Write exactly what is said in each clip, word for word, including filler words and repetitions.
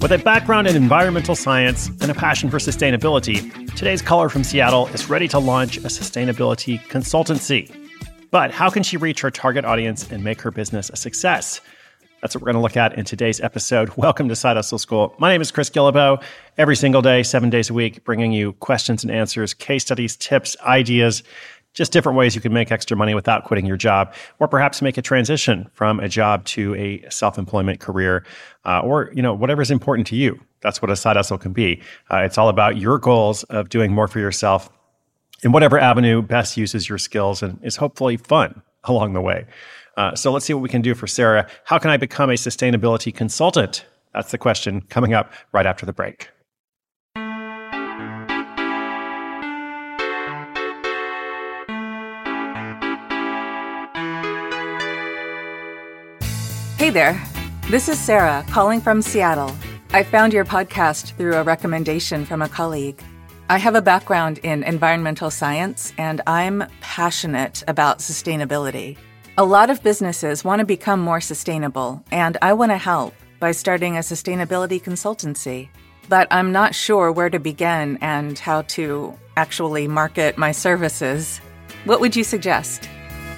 With a background in environmental science and a passion for sustainability, today's caller from Seattle is ready to launch a sustainability consultancy. But how can she reach her target audience and make her business a success? That's what we're going to look at in today's episode. Welcome to Side Hustle School. My name is Chris Guillebeau. Every single day, seven days a week, bringing you questions and answers, case studies, tips, ideas, just different ways you can make extra money without quitting your job, or perhaps make a transition from a job to a self-employment career, uh, or you know whatever is important to you. That's what a side hustle can be. Uh, it's all about your goals of doing more for yourself in whatever avenue best uses your skills and is hopefully fun along the way. Uh, so let's see what we can do for Sarah. How can I become a sustainability consultant? That's the question coming up right after the break. Hey there, this is Sarah calling from Seattle. I found your podcast through a recommendation from a colleague. I have a background in environmental science and I'm passionate about sustainability. A lot of businesses want to become more sustainable and I want to help by starting a sustainability consultancy. But I'm not sure where to begin and how to actually market my services. What would you suggest?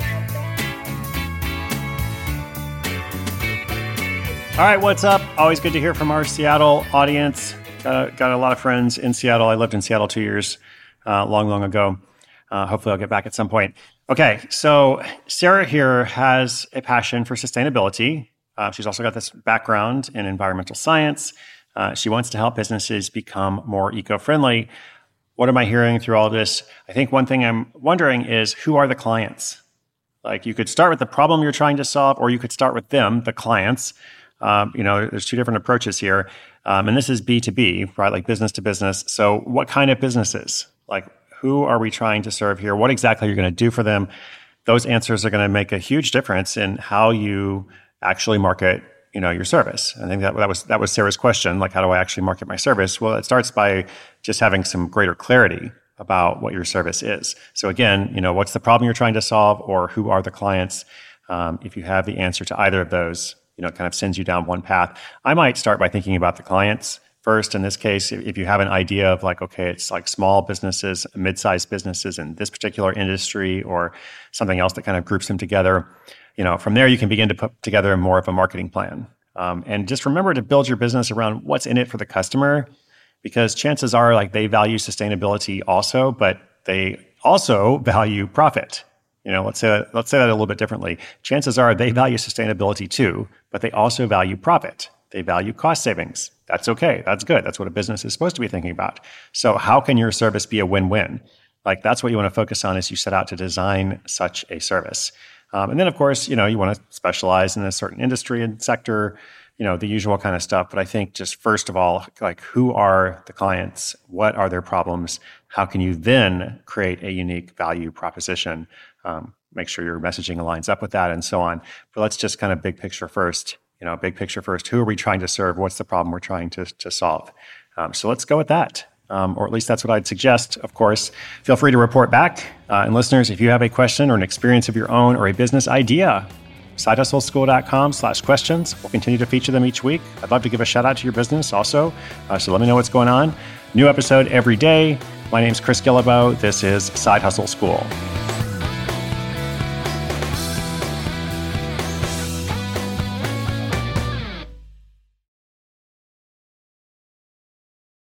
All right, what's up? Always good to hear from our Seattle audience. Got a, got a lot of friends in Seattle. I lived in Seattle two years, uh, long, long ago. Uh, hopefully I'll get back at some point. Okay, so Sarah here has a passion for sustainability. Uh, she's also got this background in environmental science. Uh, she wants to help businesses become more eco-friendly. What am I hearing through all this? I think one thing I'm wondering is, who are the clients? Like, you could start with the problem you're trying to solve, or you could start with them, the clients. Um, you know, there's two different approaches here. Um, and this is B two B, right? Like business to business. So what kind of businesses? Like, who are we trying to serve here? What exactly are you going to do for them? Those answers are going to make a huge difference in how you actually market, you know, your service. I think that, that was, that was Sarah's question. Like, how do I actually market my service? Well, it starts by just having some greater clarity about what your service is. So again, you know, what's the problem you're trying to solve, or who are the clients? Um, if you have the answer to either of those, you know, it kind of sends you down one path. I might start by thinking about the clients first. In this case, if you have an idea of like, okay, it's like small businesses, mid-sized businesses in this particular industry, or something else that kind of groups them together, you know, from there you can begin to put together more of a marketing plan. Um, and just remember to build your business around what's in it for the customer, because chances are like they value sustainability also, but they also value profit. You know, let's say that, let's say that a little bit differently. Chances are they value sustainability too, but they also value profit. They value cost savings. That's okay. That's good. That's what a business is supposed to be thinking about. So how can your service be a win-win? Like, that's what you want to focus on as you set out to design such a service. Um, and then, of course, you know, you want to specialize in a certain industry and sector, you know, the usual kind of stuff. But I think just first of all, like, who are the clients? What are their problems? How can you then create a unique value proposition? Um, make sure your messaging aligns up with that and so on. But let's just kind of big picture first, you know, big picture first. Who are we trying to serve? What's the problem we're trying to, to solve? Um, so let's go with that. Um, or at least that's what I'd suggest. Of course, feel free to report back. Uh, and listeners, if you have a question or an experience of your own or a business idea, sidehustleschool.com slash questions. We'll continue to feature them each week. I'd love to give a shout out to your business also. Uh, so let me know what's going on. New episode every day. My name's Chris Guillebeau. This is Side Hustle School.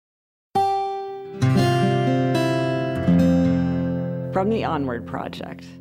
From the Onward Project.